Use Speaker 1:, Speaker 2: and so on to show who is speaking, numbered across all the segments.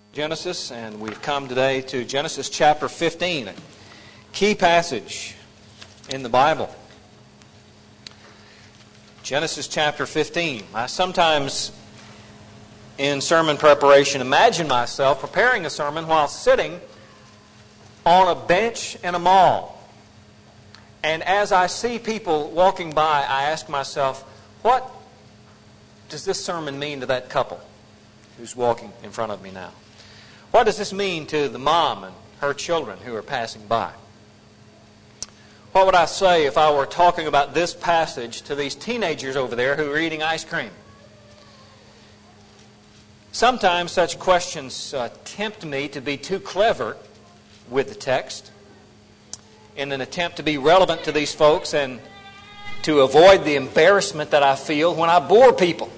Speaker 1: Genesis, and we've come today to Genesis chapter 15, a key passage in the Bible. Genesis chapter 15. I sometimes, in sermon preparation, imagine myself preparing a sermon while sitting on a bench in a mall. And as I see people walking by, I ask myself, what does this sermon mean to that couple who's walking in front of me now? What does this mean to the mom and her children who are passing by? What would I say if I were talking about this passage to these teenagers over there who are eating ice cream? Sometimes such questions tempt me to be too clever with the text in an attempt to be relevant to these folks and to avoid the embarrassment that I feel when I bore people.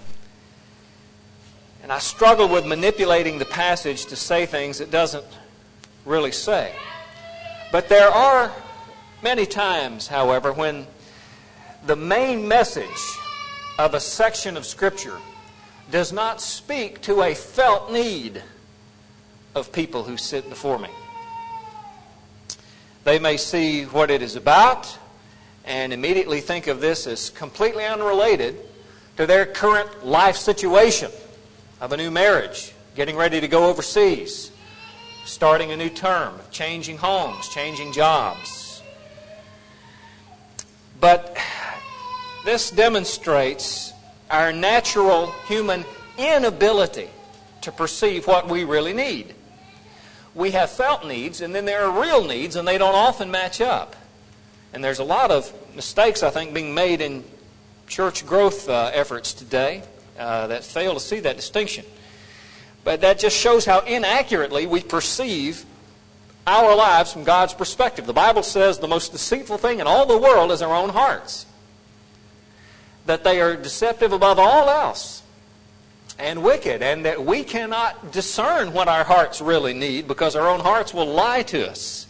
Speaker 1: And I struggle with manipulating the passage to say things it doesn't really say. But there are many times, however, when the main message of a section of Scripture does not speak to a felt need of people who sit before me. They may see what it is about and immediately think of this as completely unrelated to their current life situation of a new marriage, getting ready to go overseas, starting a new term, changing homes, changing jobs. But this demonstrates our natural human inability to perceive what we really need. We have felt needs, and then there are real needs, and they don't often match up. And there's a lot of mistakes, I think, being made in church growth efforts today that fail to see that distinction. But that just shows how inaccurately we perceive our lives from God's perspective. The Bible says the most deceitful thing in all the world is our own hearts. That they are deceptive above all else and wicked, and that we cannot discern what our hearts really need because our own hearts will lie to us.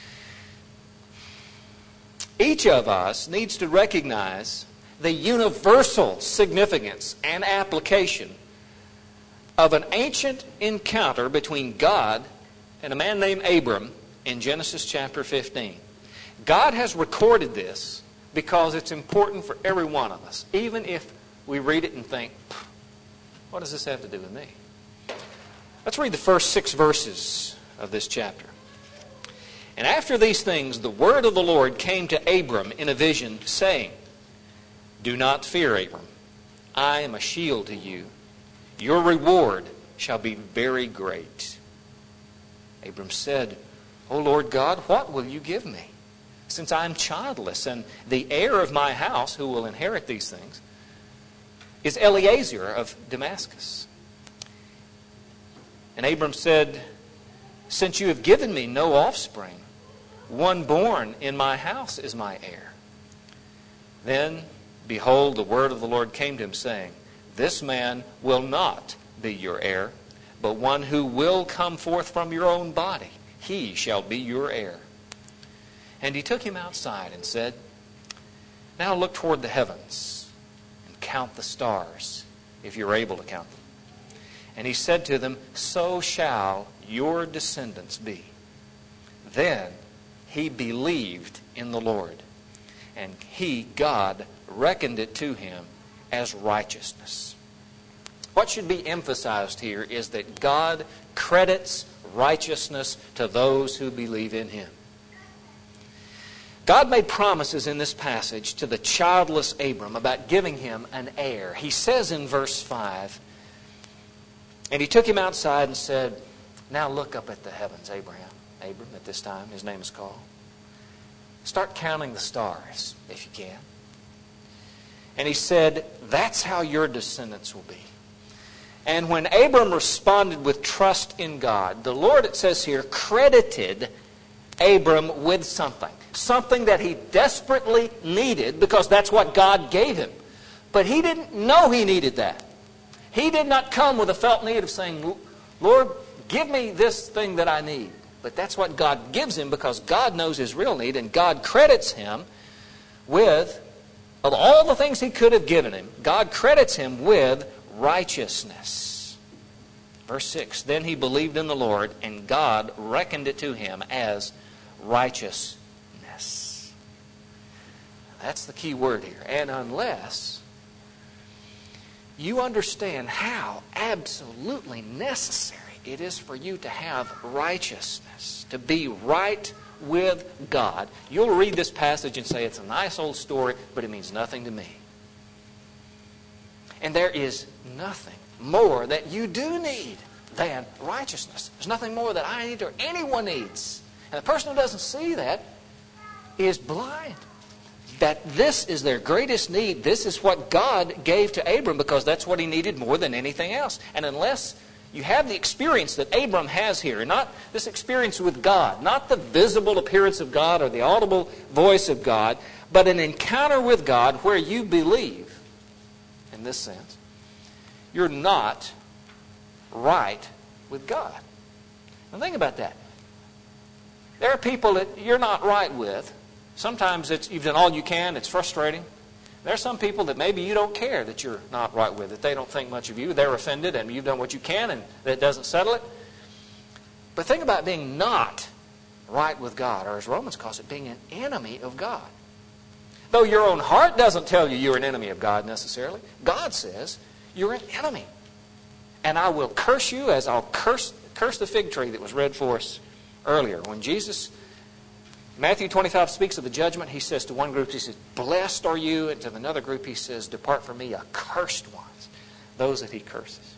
Speaker 1: Each of us needs to recognize the universal significance and application of an ancient encounter between God and a man named Abram in Genesis chapter 15. God has recorded this because it's important for every one of us, even if we read it and think, what does this have to do with me? Let's read the first 6 verses of this chapter. And after these things, the word of the Lord came to Abram in a vision, saying, Do not fear, Abram. I am a shield to you. Your reward shall be very great. Abram said, O Lord God, what will you give me? Since I am childless, and the heir of my house, who will inherit these things, is Eliezer of Damascus. And Abram said, Since you have given me no offspring, one born in my house is my heir. Then, behold, the word of the Lord came to him, saying, This man will not be your heir, but one who will come forth from your own body, he shall be your heir. And he took him outside and said, Now look toward the heavens and count the stars, if you're able to count them. And he said to them, So shall your descendants be. Then he believed in the Lord, and he, God, reckoned it to him as righteousness. What should be emphasized here is that God credits righteousness to those who believe in him. God made promises in this passage to the childless Abram about giving him an heir. He says in verse 5, And he took him outside and said, Now look up at the heavens, Abram at this time, his name is called. Start counting the stars, if you can. And he said, That's how your descendants will be. And when Abram responded with trust in God, the Lord, it says here, credited Abram with something. Something that he desperately needed because that's what God gave him. But he didn't know he needed that. He did not come with a felt need of saying, Lord, give me this thing that I need. But that's what God gives him because God knows his real need, and God credits him with, of all the things he could have given him, God credits him with righteousness. Verse 6, then he believed in the Lord, and God reckoned it to him as righteousness. That's the key word here. And unless you understand how absolutely necessary it is for you to have righteousness, to be right with God, you'll read this passage and say, it's a nice old story, but it means nothing to me. And there is nothing more that you do need than righteousness. There's nothing more that I need or anyone needs. And the person who doesn't see that is blind. That this is their greatest need. This is what God gave to Abram because that's what he needed more than anything else. And unless you have the experience that Abram has here, not this experience with God, not the visible appearance of God or the audible voice of God, but an encounter with God where you believe, in this sense, you're not right with God. Now think about that. There are people that you're not right with. Sometimes you've done all you can. It's frustrating. There are some people that maybe you don't care that you're not right with, that they don't think much of you. They're offended and you've done what you can and that doesn't settle it. But think about being not right with God, or as Romans calls it, being an enemy of God. Though your own heart doesn't tell you you're an enemy of God necessarily, God says you're an enemy. And I will curse you as I'll curse the fig tree that was read for us earlier. When Jesus, Matthew 25 speaks of the judgment, he says to one group, he says, blessed are you. And to another group he says, depart from me, accursed ones. Those that he curses.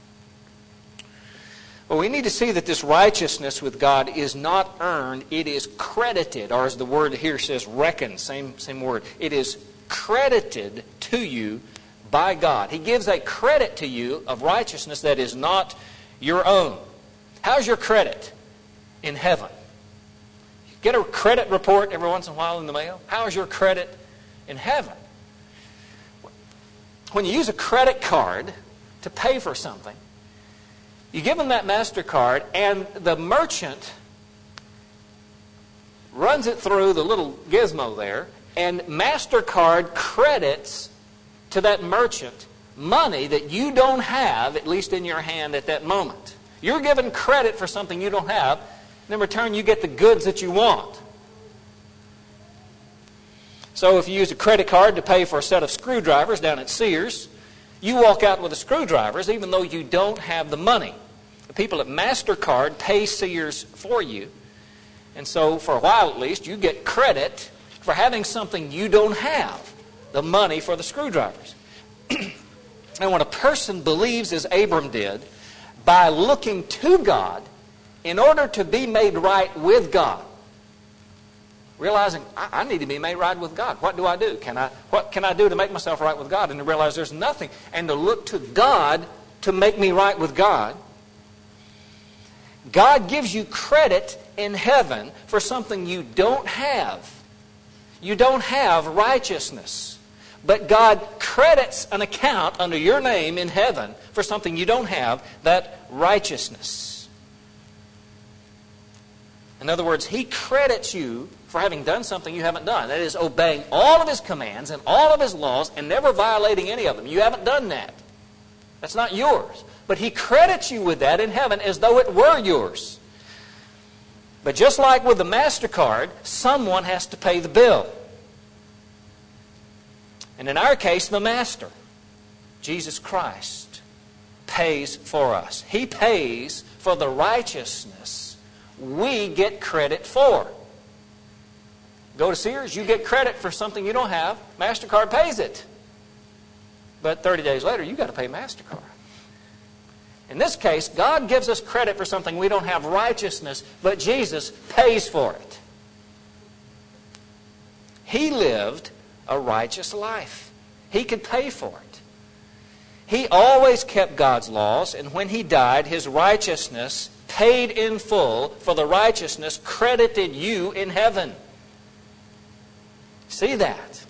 Speaker 1: Well, we need to see that this righteousness with God is not earned. It is credited, or as the word here says, reckoned, same word. It is credited to you by God. He gives a credit to you of righteousness that is not your own. How's your credit in heaven? You get a credit report every once in a while in the mail. How is your credit in heaven? When you use a credit card to pay for something, you give them that MasterCard, and the merchant runs it through the little gizmo there, and MasterCard credits to that merchant money that you don't have, at least in your hand at that moment. You're given credit for something you don't have, and in return you get the goods that you want. So if you use a credit card to pay for a set of screwdrivers down at Sears, you walk out with the screwdrivers even though you don't have the money. The people at MasterCard pay Sears for you. And so for a while at least, you get credit for having something you don't have, the money for the screwdrivers. And when a person believes as Abram did, by looking to God in order to be made right with God, realizing, I need to be made right with God. What do? What can I do to make myself right with God? And to realize there's nothing. And to look to God to make me right with God. God gives you credit in heaven for something you don't have. You don't have righteousness. But God credits an account under your name in heaven for something you don't have, that righteousness. In other words, He credits you for having done something you haven't done. That is, obeying all of His commands and all of His laws and never violating any of them. You haven't done that. That's not yours. But He credits you with that in heaven as though it were yours. But just like with the MasterCard, someone has to pay the bill. And in our case, the Master, Jesus Christ, pays for us. He pays for the righteousness we get credit for. Go to Sears, you get credit for something you don't have. MasterCard pays it. But 30 days later, you've got to pay MasterCard. In this case, God gives us credit for something we don't have, righteousness, but Jesus pays for it. He lived a righteous life. He could pay for it. He always kept God's laws, and when He died, His righteousness paid in full for the righteousness credited you in heaven. See that?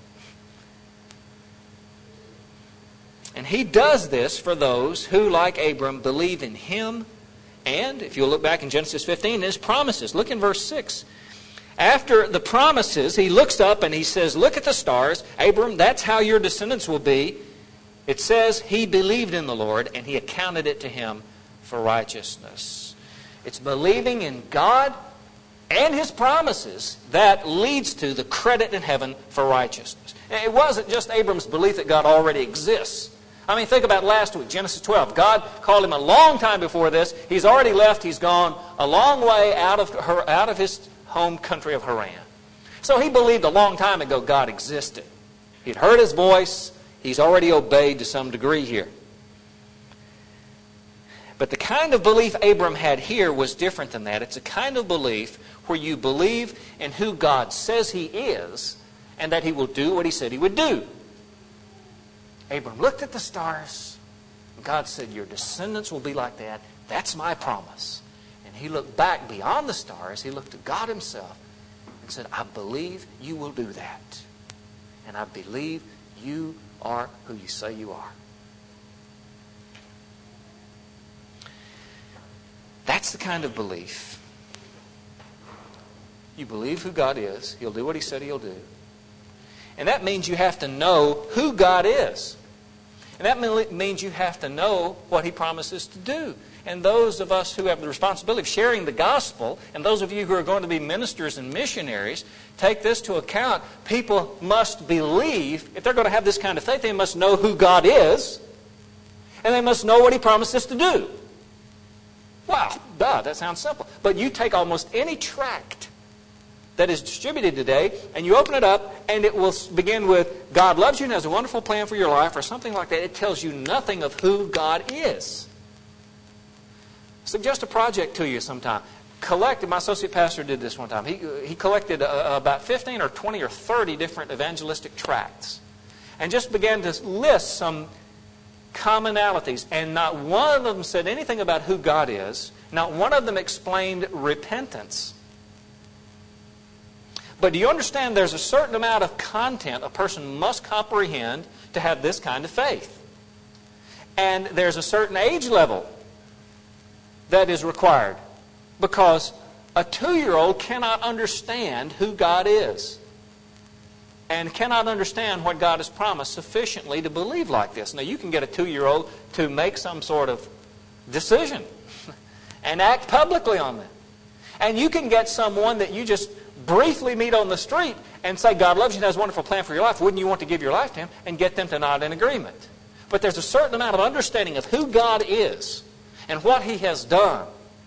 Speaker 1: And He does this for those who, like Abram, believe in Him. And, if you'll look back in Genesis 15, His promises. Look in verse 6. After the promises, He looks up and He says, look at the stars. Abram, that's how your descendants will be. It says He believed in the Lord and He accounted it to him for righteousness. It's believing in God and His promises that leads to the credit in heaven for righteousness. It wasn't just Abram's belief that God already exists. I mean, think about last week, Genesis 12. God called him a long time before this. He's already left. He's gone a long way out of his home country of Haran. So he believed a long time ago God existed. He'd heard His voice. He's already obeyed to some degree here. But the kind of belief Abram had here was different than that. It's a kind of belief where you believe in who God says He is and that He will do what He said He would do. Abram looked at the stars. God said, your descendants will be like that. That's my promise. And he looked back beyond the stars. He looked to God Himself and said, I believe you will do that. And I believe you are who you say you are. That's the kind of belief. You believe who God is. He'll do what He said He'll do. And that means you have to know who God is. And that means you have to know what He promises to do. And those of us who have the responsibility of sharing the gospel, and those of you who are going to be ministers and missionaries, take this to account. People must believe, if they're going to have this kind of faith, they must know who God is, and they must know what He promises to do. Wow, that sounds simple. But you take almost any tract that is distributed today, and you open it up, and it will begin with, God loves you and has a wonderful plan for your life, or something like that. It tells you nothing of who God is. Suggest a project to you sometime. My associate pastor did this one time. He collected about 15 or 20 or 30 different evangelistic tracts and just began to list some commonalities. And not one of them said anything about who God is. Not one of them explained repentance. But do you understand there's a certain amount of content a person must comprehend to have this kind of faith? And there's a certain age level that is required, because a 2-year-old cannot understand who God is and cannot understand what God has promised sufficiently to believe like this. Now, you can get a 2-year-old to make some sort of decision and act publicly on that. And you can get someone that you just briefly meet on the street and say, God loves you and has a wonderful plan for your life. Wouldn't you want to give your life to Him? And get them to nod in agreement. But there's a certain amount of understanding of who God is and what He has done.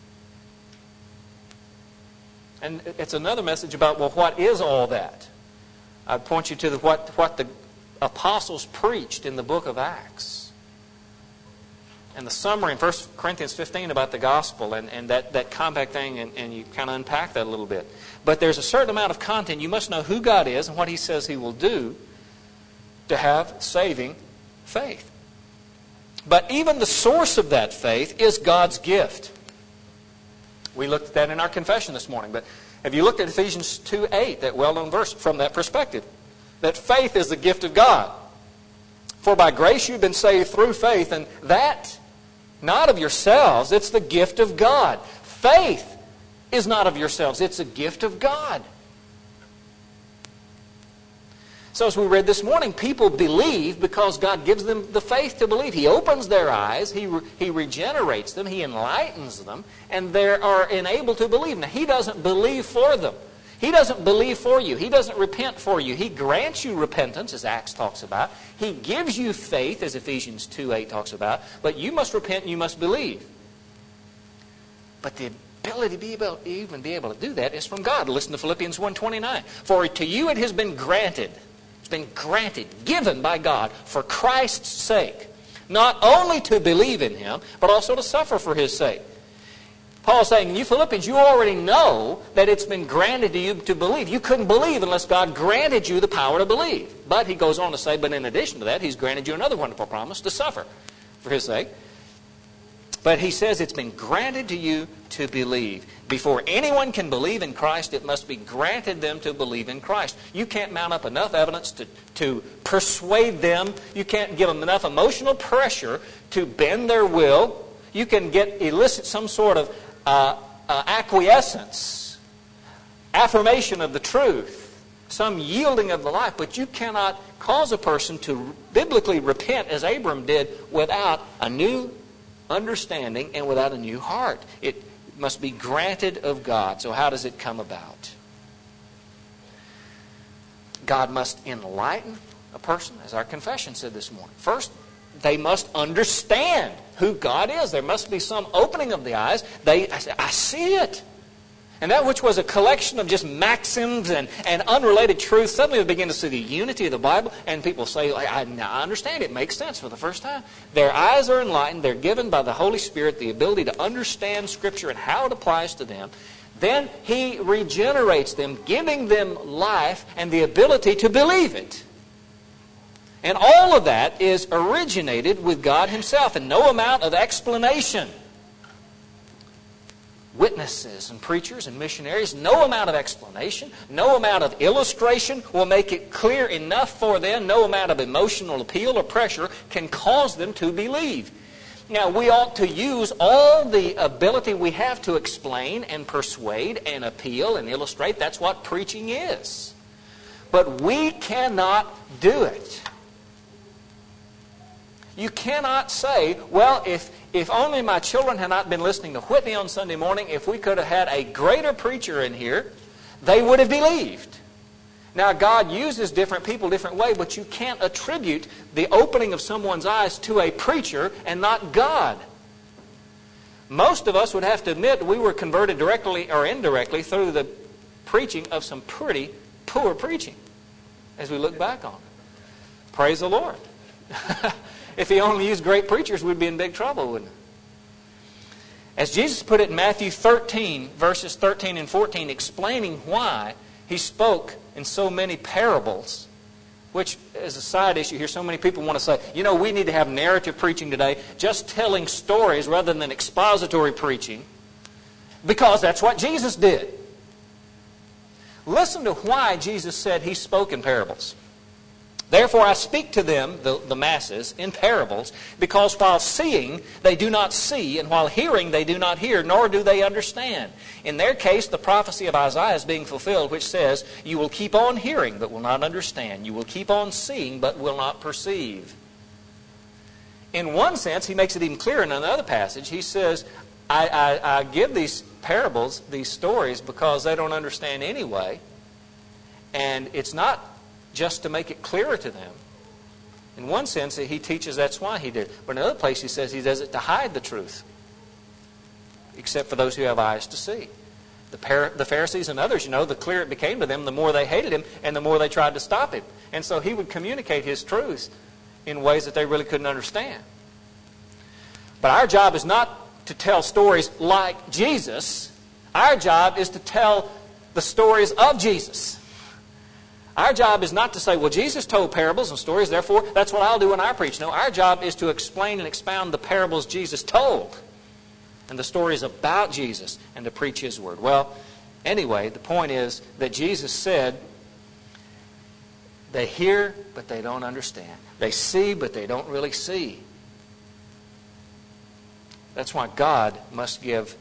Speaker 1: And it's another message about, well, what is all that? I'd point you to what the apostles preached in the book of Acts. And the summary in 1 Corinthians 15 about the gospel and that compact thing, and you kind of unpack that a little bit. But there's a certain amount of content. You must know who God is and what He says He will do to have saving faith. But even the source of that faith is God's gift. We looked at that in our confession this morning. But have you looked at Ephesians 2:8, that well-known verse, from that perspective? That faith is the gift of God. For by grace you've been saved through faith, and that not of yourselves, it's the gift of God. Faith is not of yourselves, it's a gift of God. So as we read this morning, people believe because God gives them the faith to believe. He opens their eyes, He regenerates them, He enlightens them, and they are enabled to believe. Now, He doesn't believe for them. He doesn't believe for you. He doesn't repent for you. He grants you repentance, as Acts talks about. He gives you faith, as Ephesians 2:8 talks about. But you must repent and you must believe. But the ability to even be able to do that is from God. Listen to Philippians 1:29. For to you it has been granted. It's been granted, given by God, for Christ's sake. Not only to believe in Him, but also to suffer for His sake. Paul's saying, you Philippians, you already know that it's been granted to you to believe. You couldn't believe unless God granted you the power to believe. But he goes on to say, but in addition to that, He's granted you another wonderful promise, to suffer for His sake. But he says it's been granted to you to believe. Before anyone can believe in Christ, it must be granted them to believe in Christ. You can't mount up enough evidence to persuade them. You can't give them enough emotional pressure to bend their will. You can elicit some sort of acquiescence, affirmation of the truth, some yielding of the life, but you cannot cause a person to biblically repent as Abram did without a new understanding and without a new heart. It must be granted of God. So how does it come about? God must enlighten a person, as our confession said this morning. First, they must understand who God is. There must be some opening of the eyes. I see it. And that which was a collection of just maxims and unrelated truths, suddenly they begin to see the unity of the Bible, and people say, I understand. It makes sense for the first time. Their eyes are enlightened. They're given by the Holy Spirit the ability to understand Scripture and how it applies to them. Then He regenerates them, giving them life and the ability to believe it. And all of that is originated with God Himself, and no amount of explanation. Witnesses and preachers and missionaries, no amount of explanation, no amount of illustration will make it clear enough for them. No amount of emotional appeal or pressure can cause them to believe. Now, we ought to use all the ability we have to explain and persuade and appeal and illustrate. That's what preaching is. But we cannot do it. You cannot say, well, if only my children had not been listening to Whitney on Sunday morning, if we could have had a greater preacher in here, they would have believed. Now, God uses different people different way, but you can't attribute the opening of someone's eyes to a preacher and not God. Most of us would have to admit we were converted directly or indirectly through the preaching of some pretty poor preaching as we look back on it. Praise the Lord. If He only used great preachers, we'd be in big trouble, wouldn't we? As Jesus put it in Matthew 13, verses 13 and 14, explaining why He spoke in so many parables, which is a side issue here. So many people want to say, we need to have narrative preaching today, just telling stories rather than expository preaching, because that's what Jesus did. Listen to why Jesus said He spoke in parables. Therefore I speak to them, the masses, in parables, because while seeing they do not see, and while hearing they do not hear, nor do they understand. In their case, the prophecy of Isaiah is being fulfilled, which says, you will keep on hearing, but will not understand. You will keep on seeing, but will not perceive. In one sense, He makes it even clearer in another passage. He says, I give these parables, these stories, because they don't understand anyway. And it's not just to make it clearer to them. In one sense, He teaches that's why He did. But in another place, He says He does it to hide the truth, except for those who have eyes to see. The Pharisees and others, the clearer it became to them, the more they hated Him and the more they tried to stop Him. And so He would communicate His truths in ways that they really couldn't understand. But our job is not to tell stories like Jesus. Our job is to tell the stories of Jesus. Our job is not to say, well, Jesus told parables and stories, therefore that's what I'll do when I preach. No, our job is to explain and expound the parables Jesus told and the stories about Jesus and to preach His Word. Well, anyway, the point is that Jesus said, they hear, but they don't understand. They see, but they don't really see. That's why God must give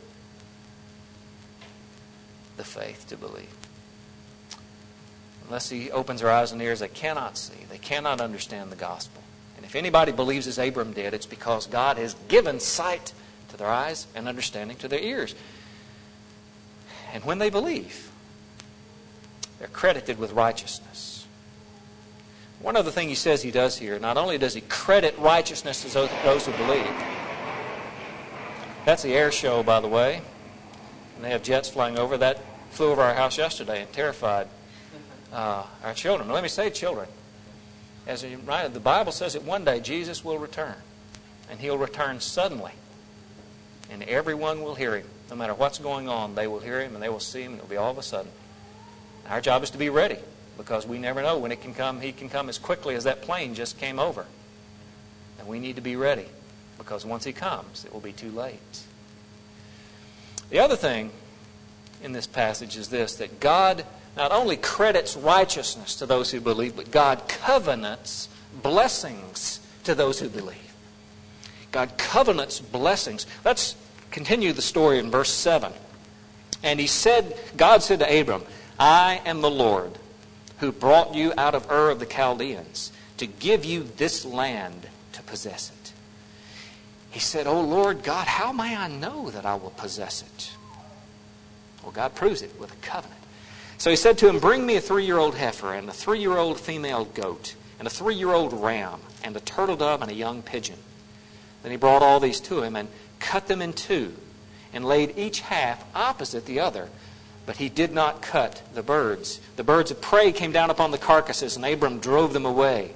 Speaker 1: the faith to believe. Unless He opens their eyes and ears, they cannot see. They cannot understand the gospel. And if anybody believes as Abram did, it's because God has given sight to their eyes and understanding to their ears. And when they believe, they're credited with righteousness. One other thing He says He does here, not only does He credit righteousness to those who believe. That's the air show, by the way. And they have jets flying over. That flew over our house yesterday and terrified our children. Let me say children. As the Bible says that one day Jesus will return. And He'll return suddenly. And everyone will hear Him. No matter what's going on, they will hear Him and they will see Him. And it'll be all of a sudden. Our job is to be ready. Because we never know when it can come. He can come as quickly as that plane just came over. And we need to be ready. Because once He comes, it will be too late. The other thing in this passage is this, that God not only credits righteousness to those who believe, but God covenants blessings to those who believe. God covenants blessings. Let's continue the story in verse 7. And God said to Abram, I am the Lord who brought you out of Ur of the Chaldeans to give you this land to possess it. he said, "Oh Lord God, how may I know that I will possess it?" Well, God proves it with a covenant. So he said to him, "Bring me a 3-year-old heifer and a 3-year-old female goat and a 3-year-old ram and a turtle dove and a young pigeon." Then he brought all these to him and cut them in two and laid each half opposite the other. But he did not cut the birds. The birds of prey came down upon the carcasses, and Abram drove them away.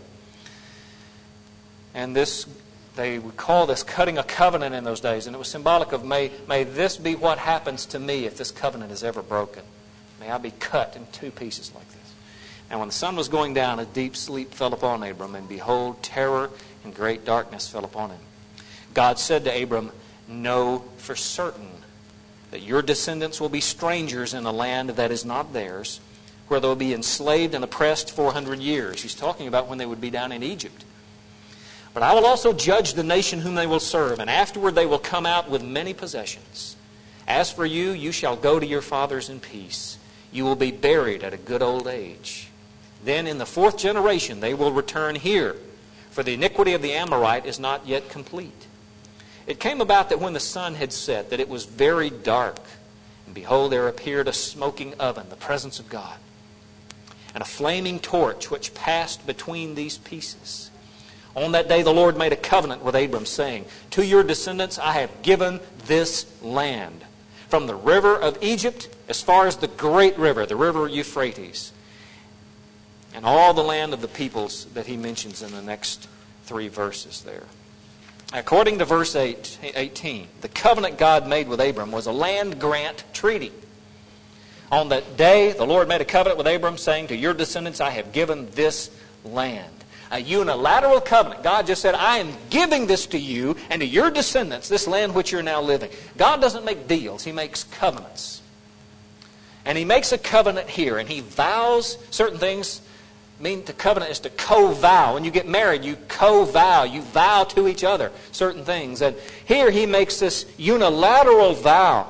Speaker 1: And this, they would call this cutting a covenant in those days. And it was symbolic of, may this be what happens to me if this covenant is ever broken. May I be cut in 2 pieces like this. And when the sun was going down, a deep sleep fell upon Abram. And behold, terror and great darkness fell upon him. God said to Abram, "Know for certain that your descendants will be strangers in a land that is not theirs, where they will be enslaved and oppressed 400 years. He's talking about when they would be down in Egypt. "But I will also judge the nation whom they will serve, and afterward they will come out with many possessions. As for you, you shall go to your fathers in peace. You will be buried at a good old age. Then in the 4th generation they will return here, for the iniquity of the Amorite is not yet complete. It came about that when the sun had set, that it was very dark. And behold, there appeared a smoking oven, the presence of God, and a flaming torch which passed between these pieces. On that day the Lord made a covenant with Abram, saying, 'To your descendants I have given this land, from the river of Egypt as far as the great river, the river Euphrates,' and all the land of the peoples that he mentions in the next 3 verses there. According to verse 18, the covenant God made with Abram was a land grant treaty. On that day, the Lord made a covenant with Abram, saying, 'To your descendants I have given this land.' A unilateral covenant. God just said, 'I am giving this to you and to your descendants, this land which you're now living.' God doesn't make deals. He makes covenants. And he makes a covenant here, and he vows certain things. To covenant is to co-vow. When you get married, you co-vow. You vow to each other certain things. And here he makes this unilateral vow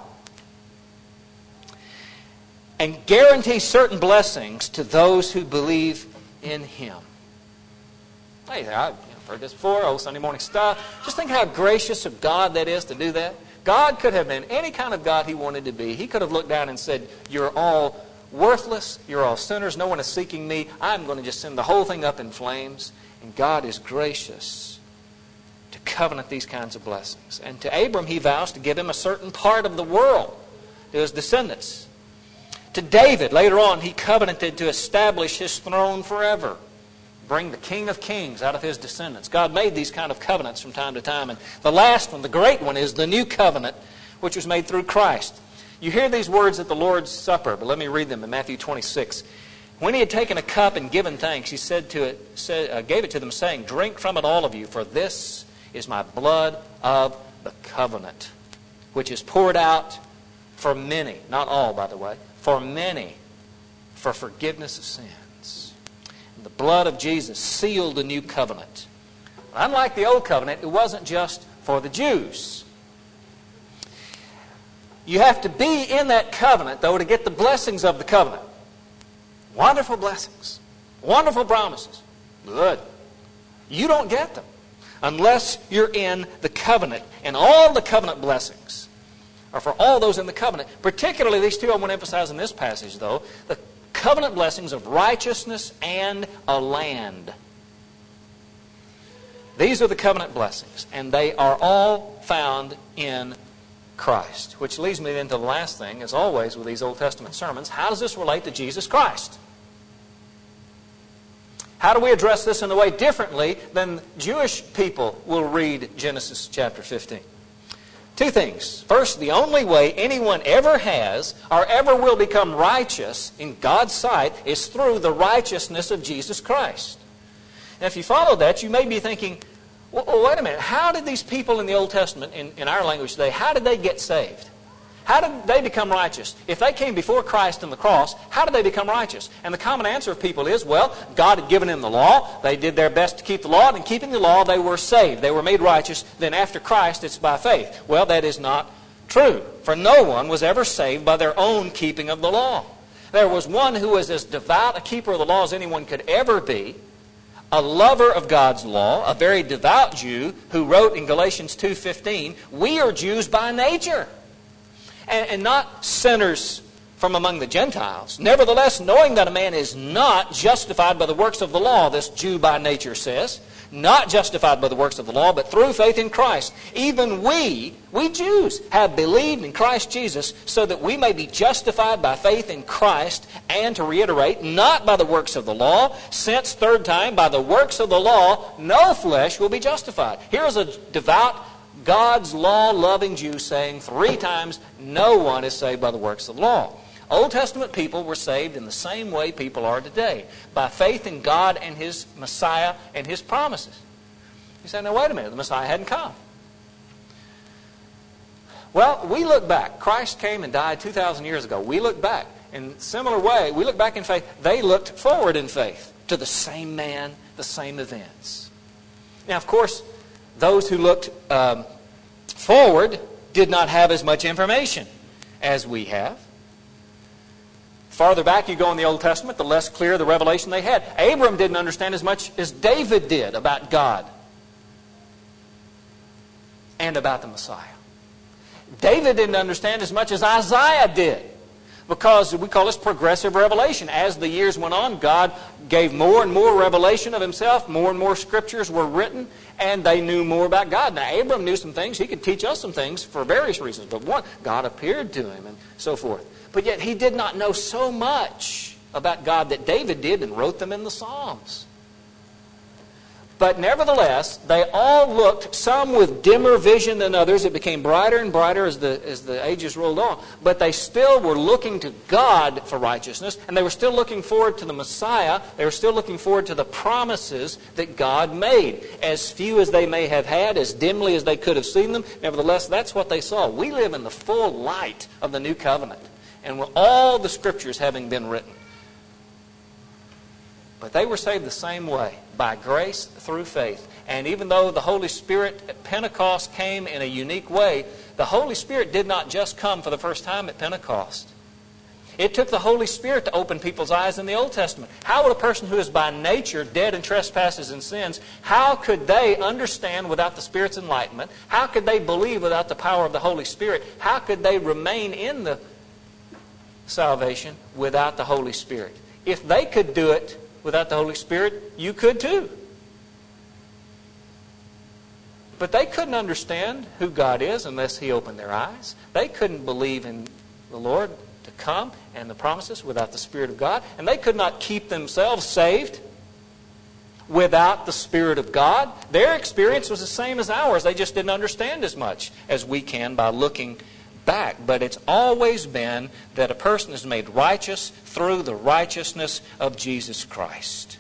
Speaker 1: and guarantees certain blessings to those who believe in him. Hey, I've heard this before, old Sunday morning stuff. Just think how gracious of God that is to do that. God could have been any kind of God he wanted to be. He could have looked down and said, 'You're all worthless, you're all sinners, no one is seeking me. I'm going to just send the whole thing up in flames.' And God is gracious to covenant these kinds of blessings. And to Abram, he vows to give him a certain part of the world to his descendants. To David, later on, he covenanted to establish his throne forever. Bring the King of Kings out of his descendants. God made these kind of covenants from time to time. And the last one, the great one, is the new covenant, which was made through Christ. You hear these words at the Lord's Supper, but let me read them in Matthew 26. When he had taken a cup and given thanks, he gave it to them, saying, 'Drink from it, all of you, for this is my blood of the covenant, which is poured out for many,'" not all, by the way, "for many, for forgiveness of sins." And the blood of Jesus sealed the new covenant. Unlike the old covenant, it wasn't just for the Jews. You have to be in that covenant, though, to get the blessings of the covenant. Wonderful blessings. Wonderful promises. Good. You don't get them unless you're in the covenant. And all the covenant blessings are for all those in the covenant. Particularly these two I want to emphasize in this passage, though. The covenant blessings of righteousness and a land. These are the covenant blessings. And they are all found in Christ. Which leads me then to the last thing, as always with these Old Testament sermons. How does this relate to Jesus Christ? How do we address this in a way differently than Jewish people will read Genesis chapter 15? 2 things. First, the only way anyone ever has or ever will become righteous in God's sight is through the righteousness of Jesus Christ. And if you follow that, you may be thinking, well, wait a minute, how did these people in the Old Testament, in our language today, how did they get saved? How did they become righteous? If they came before Christ on the cross, how did they become righteous? And the common answer of people is, well, God had given them the law. They did their best to keep the law. And in keeping the law, they were saved. They were made righteous. Then after Christ, it's by faith. Well, that is not true. For no one was ever saved by their own keeping of the law. There was one who was as devout a keeper of the law as anyone could ever be, a lover of God's law, a very devout Jew who wrote in Galatians 2:15, we are Jews by nature, and not sinners from among the Gentiles. Nevertheless, knowing that a man is not justified by the works of the law, this Jew by nature says, not justified by the works of the law, but through faith in Christ. Even we Jews, have believed in Christ Jesus so that we may be justified by faith in Christ, and to reiterate, not by the works of the law, since, third time, by the works of the law, no flesh will be justified. Here's a devout, God's law-loving Jew saying 3 times, no one is saved by the works of the law. Old Testament people were saved in the same way people are today, by faith in God and His Messiah and His promises. You say, now wait a minute, the Messiah hadn't come. Well, we look back. Christ came and died 2,000 years ago. We look back. In a similar way, we look back in faith. They looked forward in faith to the same man, the same events. Now, of course, those who looked forward did not have as much information as we have. Farther back you go in the Old Testament, the less clear the revelation they had. Abram didn't understand as much as David did about God and about the Messiah. David didn't understand as much as Isaiah did, because we call this progressive revelation. As the years went on, God gave more and more revelation of Himself, more and more scriptures were written, and they knew more about God. Now, Abram knew some things. He could teach us some things for various reasons, but one, God appeared to him and so forth. But yet he did not know so much about God that David did and wrote them in the Psalms. But nevertheless, they all looked, some with dimmer vision than others. It became brighter and brighter as the ages rolled on. But they still were looking to God for righteousness, and they were still looking forward to the Messiah. They were still looking forward to the promises that God made. As few as they may have had, as dimly as they could have seen them, nevertheless, that's what they saw. We live in the full light of the new covenant, and with all the scriptures having been written. But they were saved the same way, by grace through faith. And even though the Holy Spirit at Pentecost came in a unique way, the Holy Spirit did not just come for the first time at Pentecost. It took the Holy Spirit to open people's eyes in the Old Testament. How would a person who is by nature dead in trespasses and sins, how could they understand without the Spirit's enlightenment? How could they believe without the power of the Holy Spirit? How could they remain in the salvation without the Holy Spirit? If they could do it without the Holy Spirit, you could too. But they couldn't understand who God is unless He opened their eyes. They couldn't believe in the Lord to come and the promises without the Spirit of God. And they could not keep themselves saved without the Spirit of God. Their experience was the same as ours. They just didn't understand as much as we can by looking back. But it's always been that a person is made righteous through the righteousness of Jesus Christ.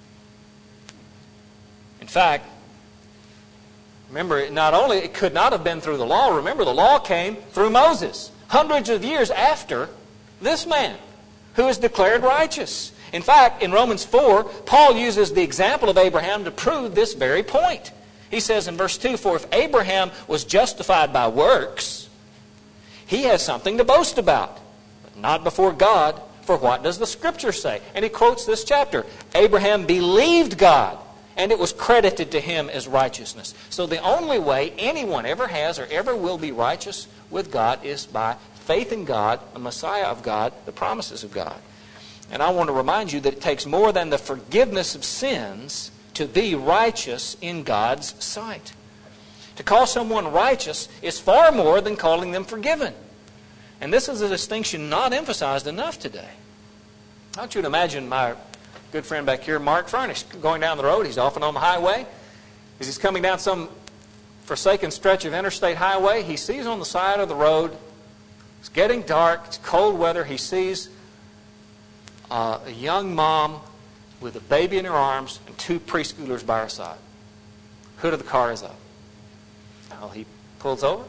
Speaker 1: In fact, remember, not only it could not have been through the law. Remember, the law came through Moses, hundreds of years after this man who is declared righteous. In fact, in Romans 4, Paul uses the example of Abraham to prove this very point. He says in verse 2, "For if Abraham was justified by works, he has something to boast about, but not before God. For what does the Scripture say?" And he quotes this chapter. "Abraham believed God, and it was credited to him as righteousness." So the only way anyone ever has or ever will be righteous with God is by faith in God, the Messiah of God, the promises of God. And I want to remind you that it takes more than the forgiveness of sins to be righteous in God's sight. To call someone righteous is far more than calling them forgiven. And this is a distinction not emphasized enough today. I want you to imagine my good friend back here, Mark Furnish, going down the road. He's often on the highway. As he's coming down some forsaken stretch of interstate highway, he sees on the side of the road, it's getting dark, it's cold weather, he sees a young mom with a baby in her arms and 2 preschoolers by her side. Hood of the car is up. Well, he pulls over,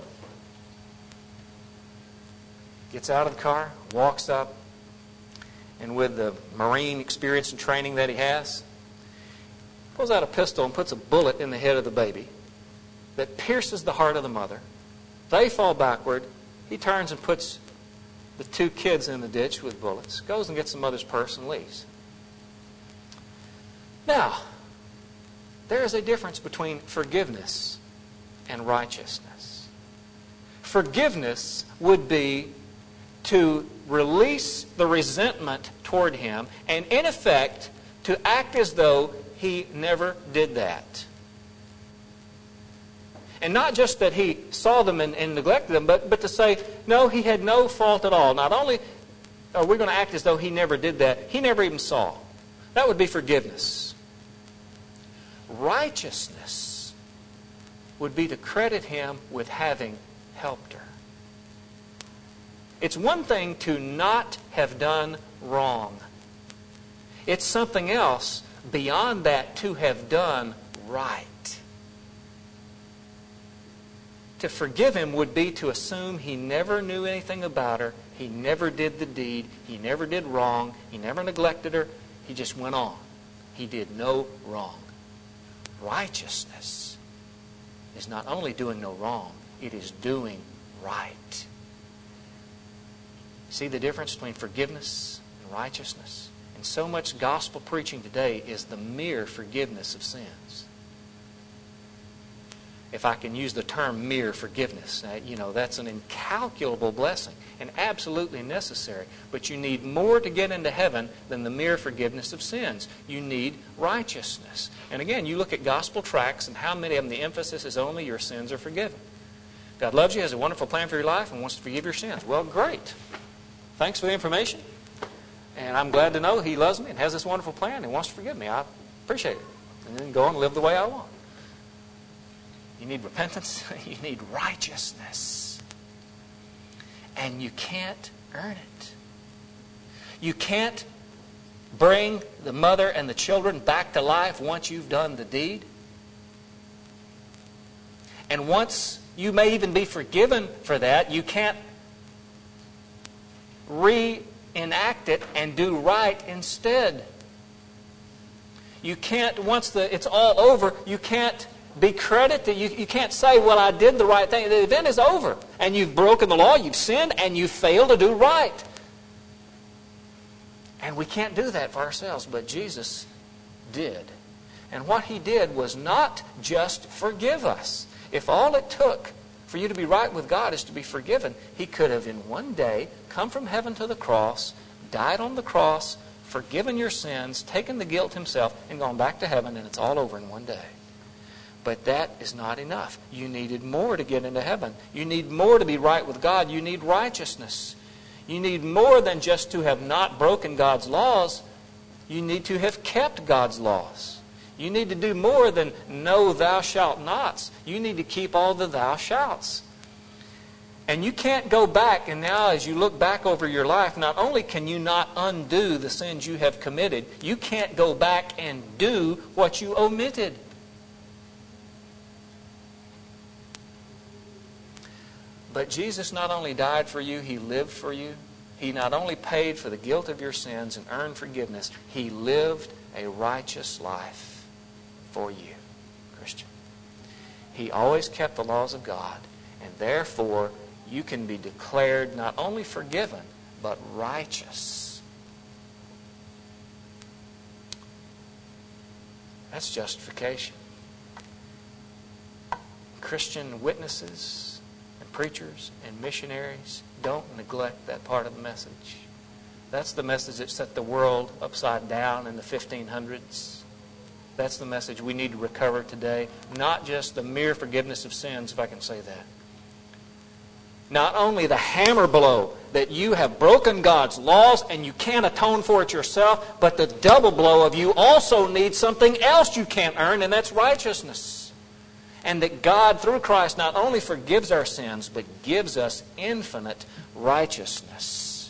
Speaker 1: gets out of the car, walks up, and with the Marine experience and training that he has, pulls out a pistol and puts a bullet in the head of the baby that pierces the heart of the mother. They fall backward. He turns and puts the 2 kids in the ditch with bullets, goes and gets the mother's purse and leaves. Now, There is a difference between forgiveness and righteousness. Forgiveness would be to release the resentment toward him and, in effect, to act as though he never did that. And not just that he saw them and neglected them, but to say, no, he had no fault at all. Not only are we going to act as though he never did that, he never even saw. That would be forgiveness. Righteousness would be to credit him with having helped her. It's one thing to not have done wrong. It's something else beyond that to have done right. To forgive him would be to assume he never knew anything about her, he never did the deed, he never did wrong, he never neglected her, he just went on. He did no wrong. Righteousness is not only doing no wrong, it is doing right. See the difference between forgiveness and righteousness? And so much gospel preaching today is the mere forgiveness of sins. If I can use the term mere forgiveness, that's an incalculable blessing and absolutely necessary. But you need more to get into heaven than the mere forgiveness of sins. You need righteousness. And again, you look at gospel tracts and how many of them the emphasis is only your sins are forgiven. God loves you, has a wonderful plan for your life, and wants to forgive your sins. Well, great. Thanks for the information. And I'm glad to know He loves me and has this wonderful plan and wants to forgive me. I appreciate it. And then go on and live the way I want. You need repentance. You need righteousness. And you can't earn it. You can't bring the mother and the children back to life once you've done the deed. And once you may even be forgiven for that, you can't reenact it and do right instead. You can't, once it's all over, you can't be credited. You can't say, well, I did the right thing. The event is over. And you've broken the law, you've sinned, and you failed to do right. And we can't do that for ourselves, but Jesus did. And what He did was not just forgive us. If all it took for you to be right with God is to be forgiven, He could have in one day come from heaven to the cross, died on the cross, forgiven your sins, taken the guilt Himself, and gone back to heaven, and it's all over in one day. But that is not enough. You needed more to get into heaven. You need more to be right with God. You need righteousness. You need more than just to have not broken God's laws. You need to have kept God's laws. You need to do more than no thou shalt nots. You need to keep all the thou shalts. And you can't go back, and now as you look back over your life, not only can you not undo the sins you have committed, you can't go back and do what you omitted. But Jesus not only died for you, He lived for you. He not only paid for the guilt of your sins and earned forgiveness, He lived a righteous life for you, Christian. He always kept the laws of God, and therefore you can be declared not only forgiven, but righteous. That's justification. Christian witnesses, preachers and missionaries, don't neglect that part of the message. That's the message that set the world upside down in the 1500s. That's the message we need to recover today. Not just the mere forgiveness of sins, if I can say that. Not only the hammer blow that you have broken God's laws and you can't atone for it yourself, but the double blow of you also need something else you can't earn, and that's righteousness. And that God, through Christ, not only forgives our sins, but gives us infinite righteousness.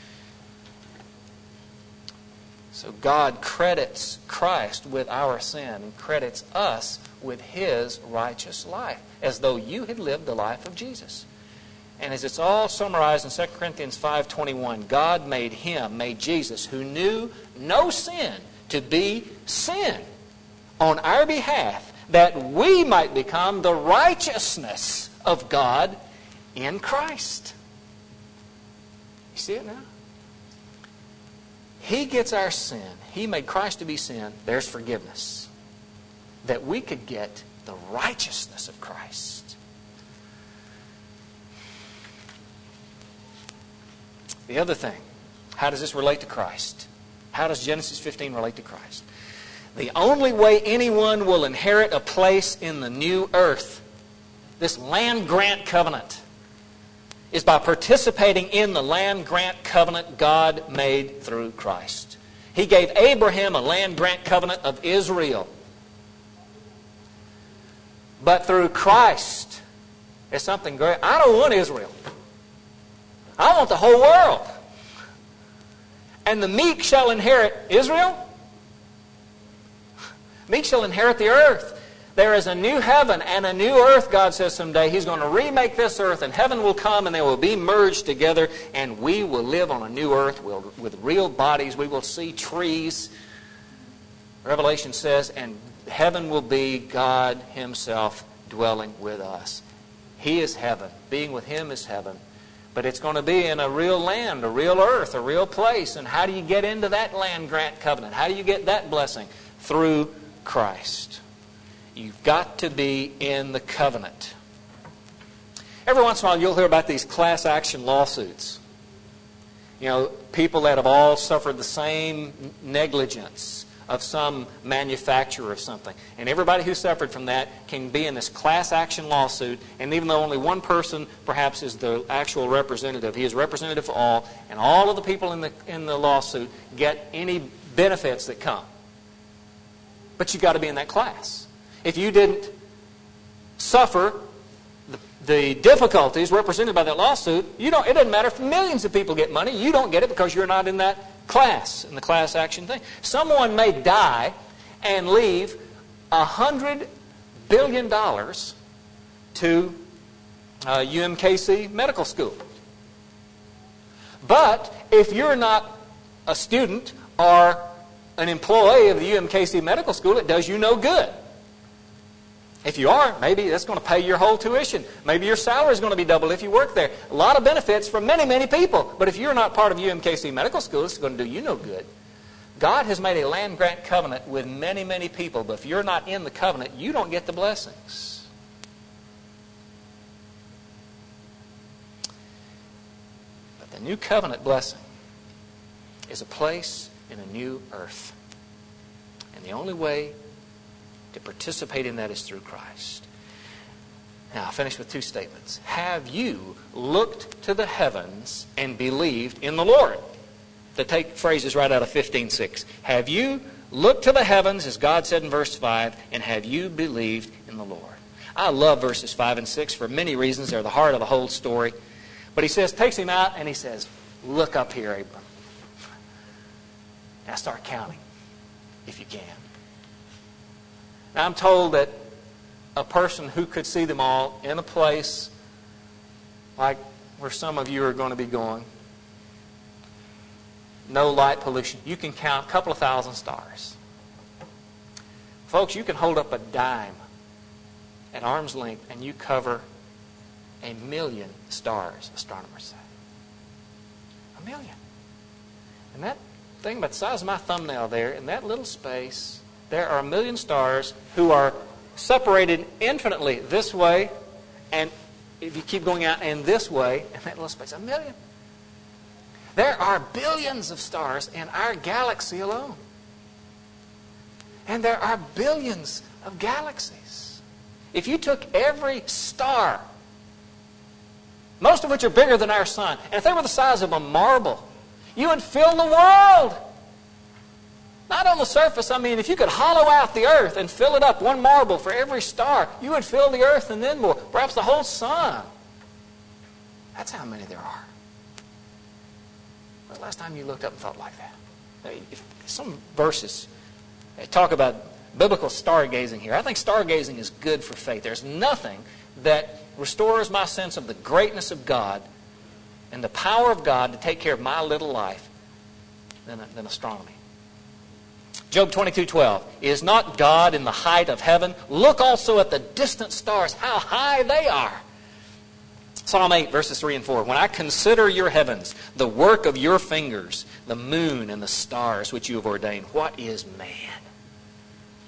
Speaker 1: So God credits Christ with our sin and credits us with His righteous life, as though you had lived the life of Jesus. And as it's all summarized in 2 Corinthians 5:21, God made Him, made Jesus, who knew no sin, to be sin on our behalf, that we might become the righteousness of God in Christ. You see it now? He gets our sin. He made Christ to be sin. There's forgiveness. that we could get the righteousness of Christ. The other thing, how does this relate to Christ? How does Genesis 15 relate to Christ? The only way anyone will inherit a place in the new earth, this land grant covenant, is by participating in the land grant covenant God made through Christ. He gave Abraham a land grant covenant of Israel. But through Christ, it's something great. I don't want Israel. I want the whole world. And the meek shall inherit Israel. Meek shall inherit the earth. There is a new heaven and a new earth, God says someday. He's going to remake this earth, and heaven will come, and they will be merged together, and we will live on a new earth with real bodies. We will see trees. Revelation says, and heaven will be God Himself dwelling with us. He is heaven. Being with Him is heaven. But it's going to be in a real land, a real earth, a real place. And how do you get into that land grant covenant? How do you get that blessing? Through Christ. You've got to be in the covenant. Every once in a while you'll hear about these class action lawsuits. You know, people that have all suffered the same negligence of some manufacturer of something. And everybody who suffered from that can be in this class action lawsuit, and even though only one person perhaps is the actual representative, he is representative for all, and all of the people in the lawsuit get any benefits that come. But you've got to be in that class. If you didn't suffer the difficulties represented by that lawsuit, it doesn't matter if millions of people get money. You don't get it because you're not in that class, in the class action thing. Someone may die and leave $100 billion to UMKC Medical School. But if you're not a student or an employee of the UMKC Medical School, it does you no good. If you are, maybe that's going to pay your whole tuition. Maybe your salary is going to be doubled if you work there. A lot of benefits for many, many people. But if you're not part of UMKC Medical School, it's going to do you no good. God has made a land grant covenant with many, many people. But if you're not in the covenant, you don't get the blessings. But the new covenant blessing is a place in a new earth. And the only way to participate in that is through Christ. Now, I'll finish with two statements. Have you looked to the heavens and believed in the Lord? To take phrases right out of 15:6. Have you looked to the heavens, as God said in verse 5, and have you believed in the Lord? I love verses 5 and 6 for many reasons. They're the heart of the whole story. But he says, takes him out and he says, look up here, Abram. Now start counting, if you can. Now, I'm told that a person who could see them all in a place like where some of you are going to be going, no light pollution, you can count a couple of thousand stars. Folks, you can hold up a dime at arm's length and you cover 1 million stars, astronomers say. 1 million. And that thing about the size of my thumbnail there, in that little space, there are 1 million stars who are separated infinitely this way, and if you keep going out and this way, in that little space, 1 million. There are billions of stars in our galaxy alone. And there are billions of galaxies. If you took every star, most of which are bigger than our sun, and if they were the size of a marble, you would fill the world. Not on the surface. I mean, if you could hollow out the earth and fill it up, one marble for every star, you would fill the earth and then more. Perhaps the whole sun. That's how many there are. When was the last time you looked up and thought like that? Some verses talk about biblical stargazing here. I think stargazing is good for faith. There's nothing that restores my sense of the greatness of God and the power of God to take care of my little life than astronomy. Job 22:12. Is not God in the height of heaven? Look also at the distant stars, how high they are. Psalm 8, verses 3 and 4. When I consider your heavens, the work of your fingers, the moon and the stars which you have ordained, what is man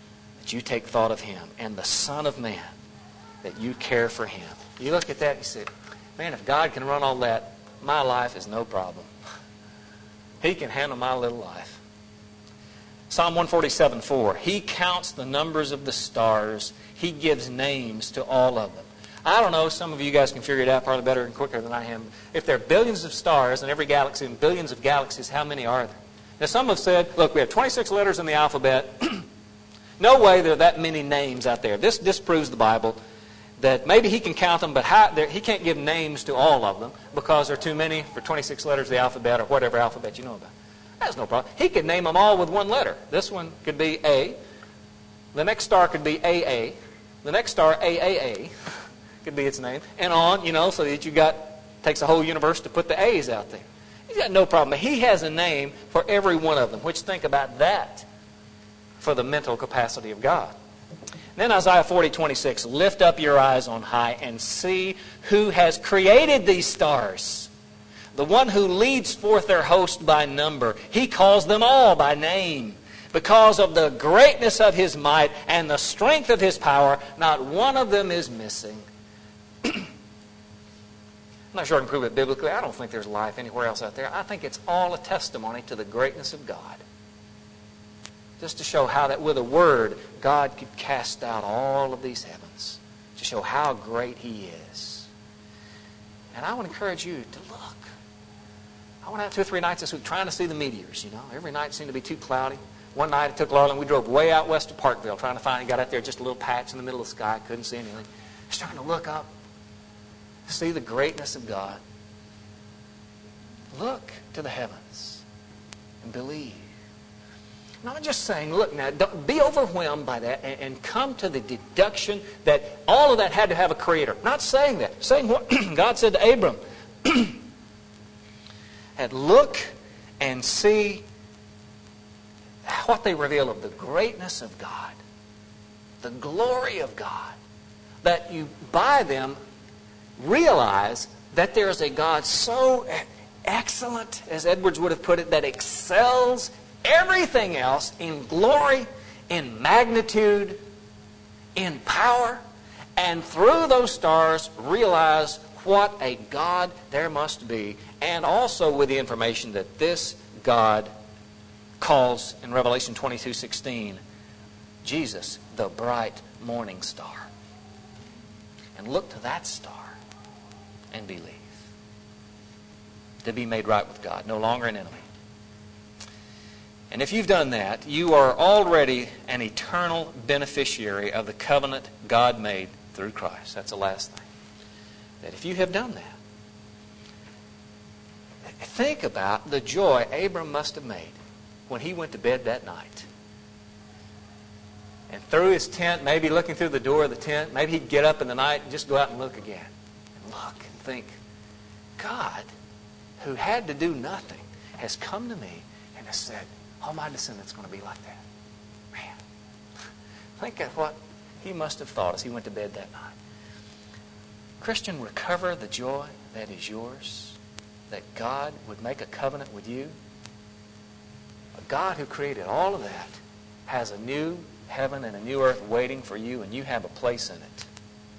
Speaker 1: that you take thought of Him, and the Son of Man, that you care for Him. You look at that and you say, man, if God can run all that, my life is no problem. He can handle my little life. Psalm 147:4, He counts the numbers of the stars. He gives names to all of them. I don't know, some of you guys can figure it out probably better and quicker than I am. If there are billions of stars in every galaxy and billions of galaxies, how many are there? Now some have said, look, we have 26 letters in the alphabet. No way there are that many names out there. This disproves the Bible, that maybe He can count them, but He can't give names to all of them because there are too many for 26 letters of the alphabet or whatever alphabet you know about. That's no problem. He could name them all with one letter. This one could be A. The next star could be AA. The next star, AAA, could be its name. And on, so that takes a whole universe to put the A's out there. He's got no problem. He has a name for every one of them, which think about that for the mental capacity of God. Then Isaiah 40:26, lift up your eyes on high and see who has created these stars. The one who leads forth their host by number. He calls them all by name. Because of the greatness of His might and the strength of His power, not one of them is missing. I'm not sure I can prove it biblically. I don't think there's life anywhere else out there. I think it's all a testimony to the greatness of God. Just to show how that with a word, God could cast out all of these heavens. To show how great He is. And I would encourage you to look. I went out 2 or 3 nights this week trying to see the meteors, Every night seemed to be too cloudy. One night I took Laurel and we drove way out west of Parkville trying to find it. Got out there, just a little patch in the middle of the sky. Couldn't see anything. Just trying to look up. See the greatness of God. Look to the heavens and believe. Not just saying, look now, don't be overwhelmed by that and come to the deduction that all of that had to have a creator. Not saying that. Saying what God said to Abram. And look and see what they reveal of the greatness of God. The glory of God. That you, by them, realize that there is a God so excellent, as Edwards would have put it, that excels everything else in glory, in magnitude, in power, and through those stars realize what a God there must be, and also with the information that this God calls in Revelation 22:16 Jesus the bright morning star. And look to that star and believe. To be made right with God, no longer an enemy. And if you've done that, you are already an eternal beneficiary of the covenant God made through Christ. That's the last thing. That if you have done that, think about the joy Abram must have made when he went to bed that night. And through his tent, maybe looking through the door of the tent, maybe he'd get up in the night and just go out and look again. And look and think, God, who had to do nothing, has come to me and has said, all my descendants are going to be like that. Man, think of what he must have thought as he went to bed that night. Christian, recover the joy that is yours, that God would make a covenant with you. A God who created all of that has a new heaven and a new earth waiting for you, and you have a place in it.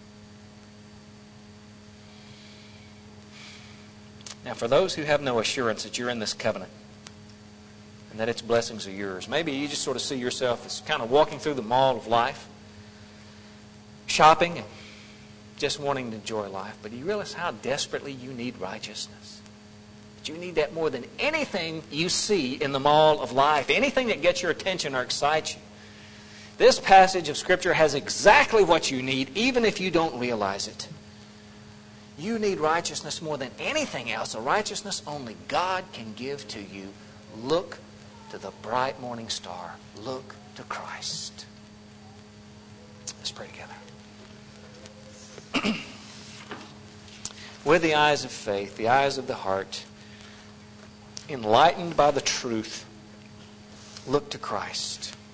Speaker 1: Now, for those who have no assurance that you're in this covenant and that its blessings are yours, maybe you just sort of see yourself as kind of walking through the mall of life, shopping and just wanting to enjoy life, but do you realize how desperately you need righteousness? That you need that more than anything you see in the mall of life, anything that gets your attention or excites you. This passage of Scripture has exactly what you need, even if you don't realize it. You need righteousness more than anything else, a righteousness only God can give to you. Look to the bright morning star. Look to Christ. Let's pray together. With the eyes of faith, the eyes of the heart, enlightened by the truth, look to Christ.